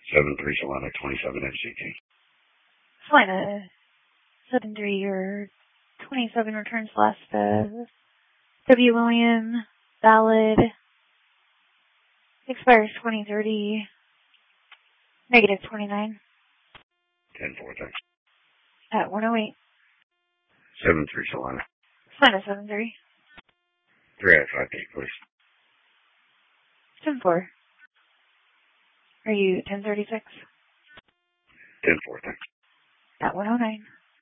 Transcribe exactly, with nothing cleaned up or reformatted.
seven three Solana twenty-seven M C T. Solana seven three or twenty-seven returns last uh, W. William, valid, expires twenty thirty, negative twenty-nine. ten four, thanks. At one oh eight. seven three Solana. Solana seven three. three out of five eight, please. ten four. Are you ten thirty-six? ten four, thanks. At one oh nine.